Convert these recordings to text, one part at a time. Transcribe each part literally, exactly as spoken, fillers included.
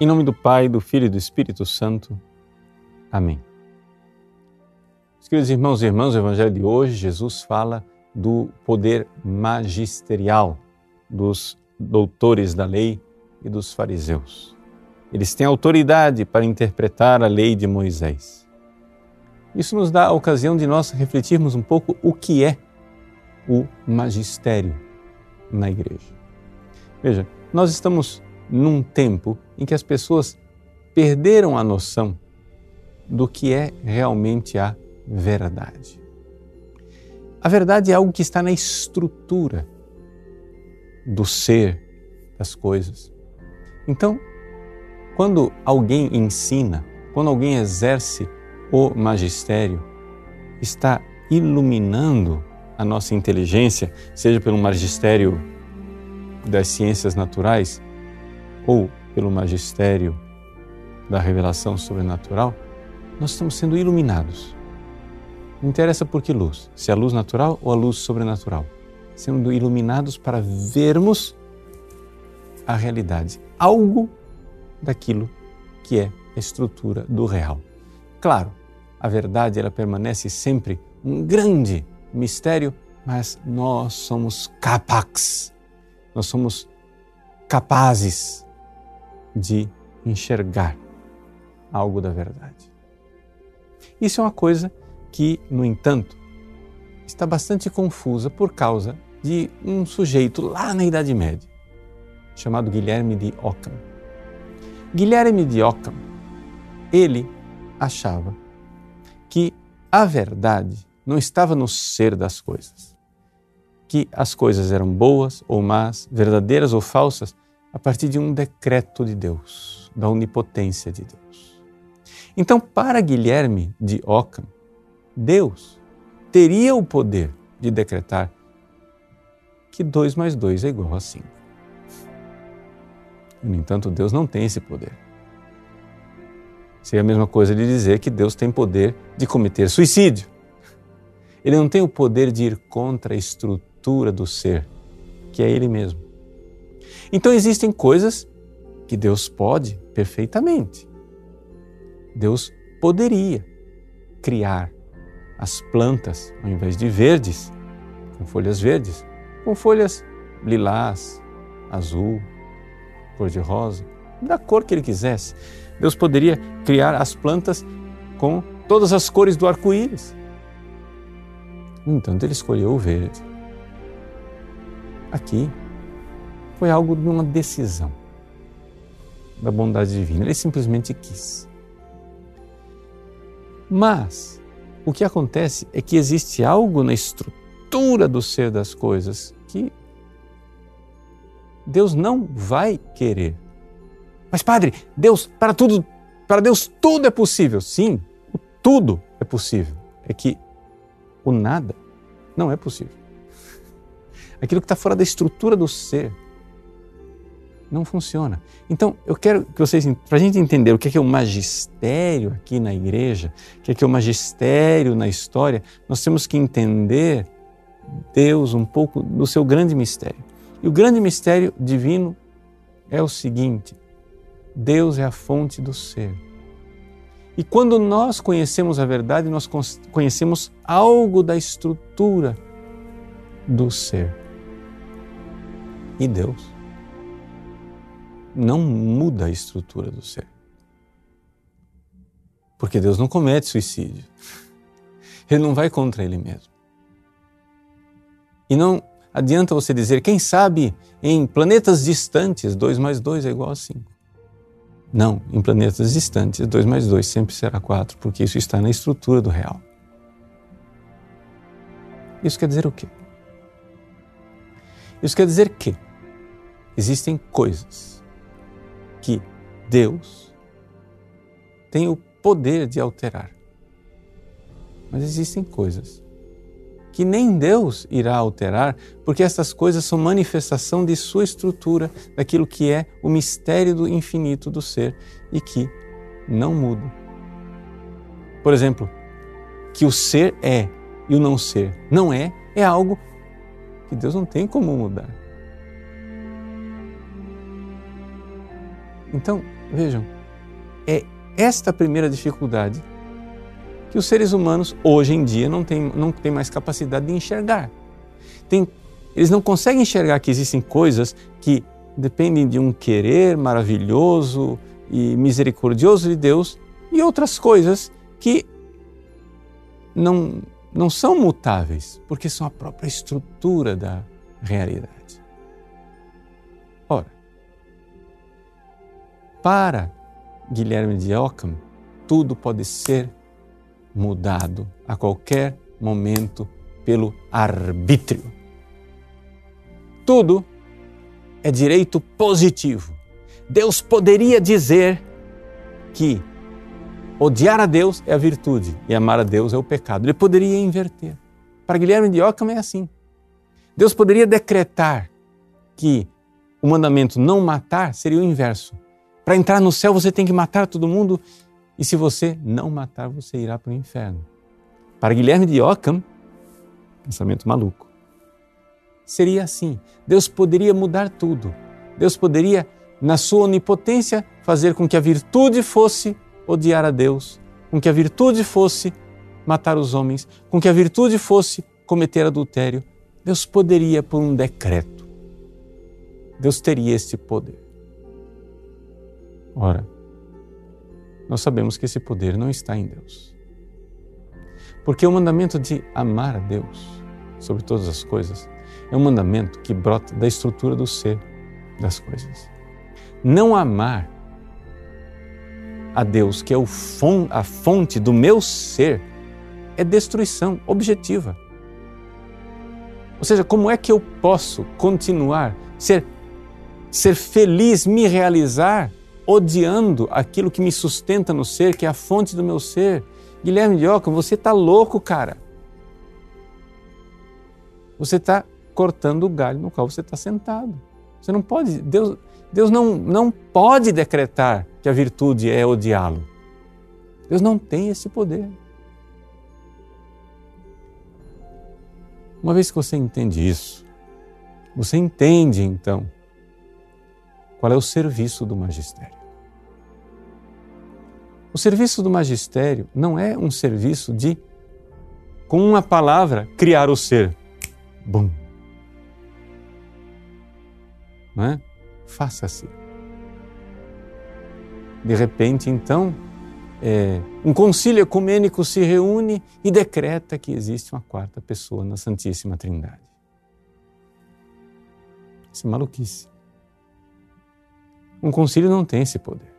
Em nome do Pai, do Filho e do Espírito Santo. Amém. Meus queridos irmãos e irmãs, o Evangelho de hoje, Jesus fala do poder magisterial dos doutores da lei e dos fariseus. Eles têm autoridade para interpretar a lei de Moisés. Isso nos dá a ocasião de nós refletirmos um pouco o que é o magistério na igreja. Veja, nós estamos num tempo em que as pessoas perderam a noção do que é realmente a verdade. A verdade é algo que está na estrutura do ser das coisas. Então, quando alguém ensina, quando alguém exerce o magistério, está iluminando a nossa inteligência, seja pelo magistério das ciências naturais ou pelo magistério da revelação sobrenatural, nós estamos sendo iluminados. Não interessa por que luz, se é a luz natural ou a luz sobrenatural, sendo iluminados para vermos a realidade, algo daquilo que é a estrutura do real. Claro, a verdade ela permanece sempre um grande mistério, mas nós somos capaz, nós somos capazes de enxergar algo da verdade. Isso é uma coisa que, no entanto, está bastante confusa por causa de um sujeito lá na Idade Média, chamado Guilherme de Ockham. Guilherme de Ockham, ele achava que a verdade não estava no ser das coisas, que as coisas eram boas ou más, verdadeiras ou falsas, a partir de um decreto de Deus, da onipotência de Deus. Então, para Guilherme de Ockham, Deus teria o poder de decretar que dois mais dois é igual a cinco. No entanto, Deus não tem esse poder. Seria a mesma coisa de dizer que Deus tem poder de cometer suicídio. Ele não tem o poder de ir contra a estrutura do ser, que é Ele mesmo. Então existem coisas que Deus pode perfeitamente. Deus poderia criar as plantas, ao invés de verdes, com folhas verdes, com folhas lilás, azul, cor-de-rosa, da cor que Ele quisesse. Deus poderia criar as plantas com todas as cores do arco-íris. No entanto, Ele escolheu o verde. Aqui foi algo de uma decisão da bondade divina. Ele simplesmente quis. Mas o que acontece é que existe algo na estrutura do ser das coisas que Deus não vai querer. Mas, padre, Deus, para tudo, para Deus tudo é possível. Sim, o tudo é possível. É que o nada não é possível. Aquilo que está fora da estrutura do ser não funciona. Então, eu quero que vocês, para a gente entender o que é o magistério aqui na igreja, o que é o magistério na história, nós temos que entender Deus um pouco do seu grande mistério. E o grande mistério divino é o seguinte: Deus é a fonte do ser. E quando nós conhecemos a verdade, nós conhecemos algo da estrutura do ser. E Deus não muda a estrutura do ser. Porque Deus não comete suicídio. Ele não vai contra Ele mesmo. E não adianta você dizer, quem sabe em planetas distantes, dois mais dois é igual a cinco. Não, em planetas distantes, dois mais dois sempre será quatro, porque isso está na estrutura do real. Isso quer dizer o quê? Isso quer dizer que existem coisas que Deus tem o poder de alterar. Mas existem coisas que nem Deus irá alterar, porque essas coisas são manifestação de sua estrutura, daquilo que é o mistério do infinito do ser e que não muda. Por exemplo, que o ser é e o não ser não é, é algo que Deus não tem como mudar. Então, vejam, é esta a primeira dificuldade que os seres humanos, hoje em dia, não têm, não têm mais capacidade de enxergar. Tem, eles não conseguem enxergar que existem coisas que dependem de um querer maravilhoso e misericordioso de Deus e outras coisas que não, não são mutáveis, porque são a própria estrutura da realidade. Ora, para Guilherme de Ockham, tudo pode ser mudado a qualquer momento pelo arbítrio. Tudo é direito positivo. Deus poderia dizer que odiar a Deus é a virtude e amar a Deus é o pecado. Ele poderia inverter. Para Guilherme de Ockham é assim. Deus poderia decretar que o mandamento não matar seria o inverso. Para entrar no céu você tem que matar todo mundo e se você não matar você irá para o inferno. Para Guilherme de Ockham, pensamento maluco, seria assim. Deus poderia mudar tudo. Deus poderia, na sua onipotência, fazer com que a virtude fosse odiar a Deus, com que a virtude fosse matar os homens, com que a virtude fosse cometer adultério. Deus poderia, por um decreto, Deus teria esse poder. Ora, nós sabemos que esse poder não está em Deus. Porque o mandamento de amar a Deus sobre todas as coisas é um mandamento que brota da estrutura do ser das coisas. Não amar a Deus, que é o fon, a fonte do meu ser, é destruição objetiva. Ou seja, como é que eu posso continuar, ser, ser feliz, me realizar, odiando aquilo que me sustenta no ser, que é a fonte do meu ser? Guilherme de Ockham, você está louco, cara. Você está cortando o galho no qual você está sentado. Você não pode, Deus, Deus não, não pode decretar que a virtude é odiá-lo. Deus não tem esse poder. Uma vez que você entende isso, você entende então qual é o serviço do magistério. O serviço do magistério não é um serviço de, com uma palavra, criar o ser. Bum. Não é? Faça-se. De repente, então, é, um concílio ecumênico se reúne e decreta que existe uma quarta pessoa na Santíssima Trindade. Isso é maluquice. Um concílio não tem esse poder.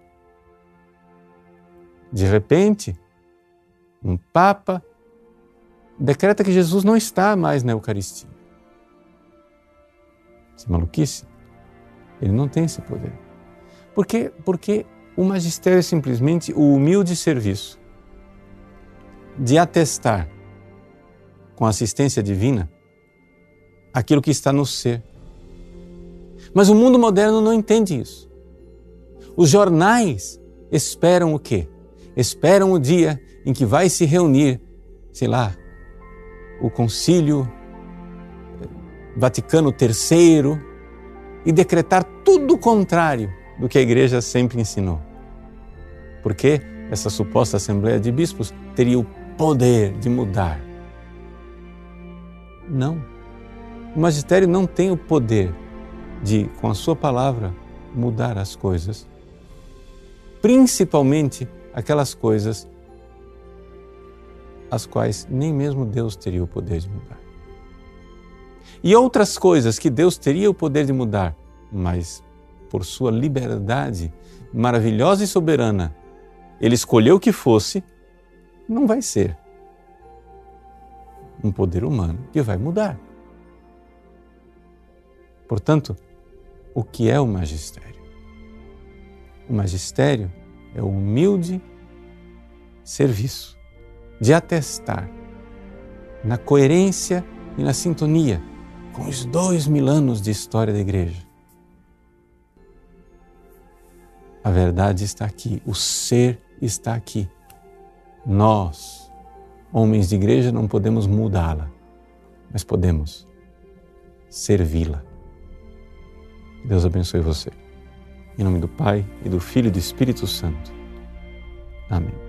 De repente, um Papa decreta que Jesus não está mais na Eucaristia. Isso é maluquice. Ele não tem esse poder. Por quê? Porque o magistério é simplesmente o humilde serviço de atestar com a assistência divina aquilo que está no ser. Mas o mundo moderno não entende isso. Os jornais esperam o quê? Esperam o dia em que vai se reunir, sei lá, o Concílio Vaticano terceiro e decretar tudo o contrário do que a Igreja sempre ensinou. Porque essa suposta Assembleia de Bispos teria o poder de mudar. Não. O magistério não tem o poder de, com a sua palavra, mudar as coisas. Principalmente aquelas coisas as quais nem mesmo Deus teria o poder de mudar. E outras coisas que Deus teria o poder de mudar, mas por sua liberdade maravilhosa e soberana, Ele escolheu que fosse, não vai ser um poder humano que vai mudar. Portanto, o que é o magistério? O magistério é o humilde serviço de atestar na coerência e na sintonia com os dois mil anos de história da Igreja. A verdade está aqui, o ser está aqui. Nós, homens de igreja, não podemos mudá-la, mas podemos servi-la. Deus abençoe você. Em nome do Pai, e do Filho e do Espírito Santo. Amém.